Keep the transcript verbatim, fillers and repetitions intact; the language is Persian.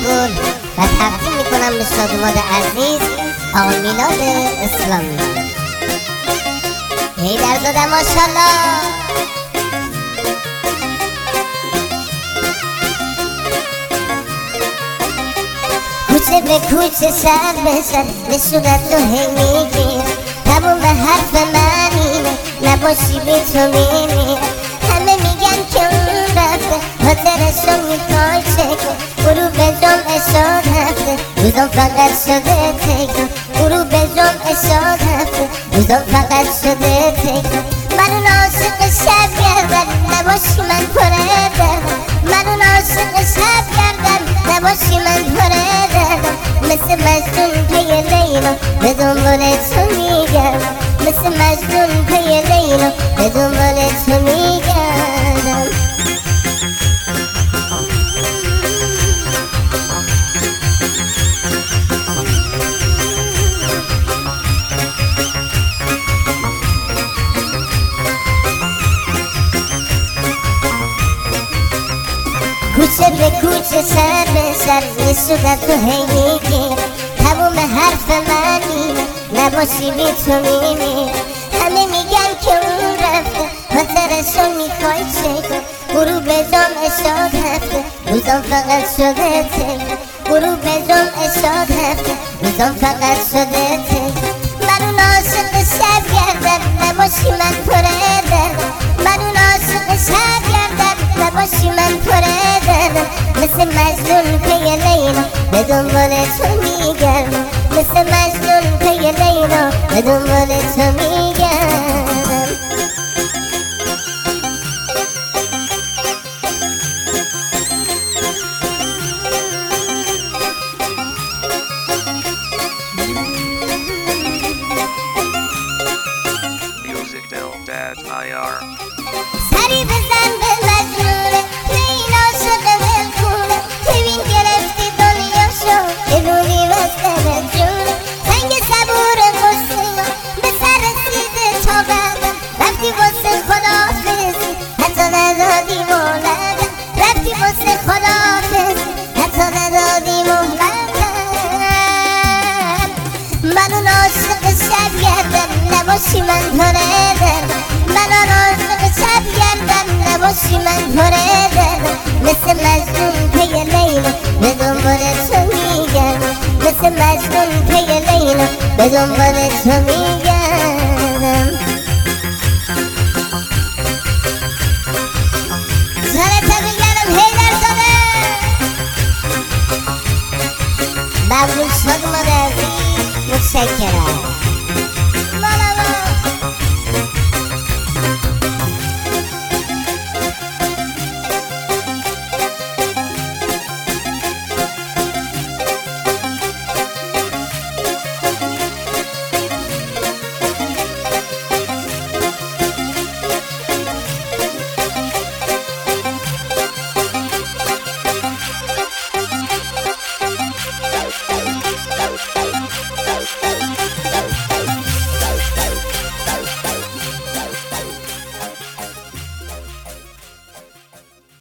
گل و تقدیم میکنم به شادومان عزیز آقا میلاد اسلامی. حیدرزاده ماشاءالله. کوچه به کوچه سر به سر به صورت تو هی میگیر، تموم به حرف منینه نباشی به تو میمیره. همه میگن که اون رفته خاطرشو میخوای چکه، غروب جمعه شاد هفته روزم فقط شده تکه، غروب جمعه شاد هفته روزم فقط شده تکه. من اون عاشق شب گردم نباشی من پره دردم، من اون عاشق شب گردم نباشی من پره دردم. مثل مجنون پی لیلا به دنبال تو میگردم، مثل مجنون پی لیلا به دنبال تو میگردم. کوچه به کوچه سر به سر یه صورت تو هی میگیره، تموم حرف منینه نباشی بی تو میمیره. همه میگن که اون رفته خاطرشو میخوای چکه، غروب جمعه شاد هفته روزم فقط شده تکه، غروب جمعه شاد هفته روزم فقط شده تکه. من اون عاشق شب گردم نباشی من پره دردم، من اون عاشق شب گردم نباشی من پره دردم. مثل مجنون پی لیلا به دنبال تو میگردم، مثل مجنون پی لیلا به دنبال تو میگردم. سری بزن به مجنونه تو این عاشق ولکونه، تو این گرفتی دنیاشو یه روی بسته به جونه. سنگ صبور غصه ما به سر رسیده تا بعدم، رفتی واسه خداحافظی حتی ندادی مهلتم، رفتی واسه خداحافظی حتی ندادی مهلتم. من اون عاشق شب گردم نباشی من پره دردم، من اون عاشق شب گردم نباشی من پره دردم. مثل مجنون پی لیلا به دنبال تو میگردم، مثل مجنون پی لیلا به دنبال تو میگردم. سرت میگردم حیدرزاده. ممنون شادومان عزیز، متشکرم.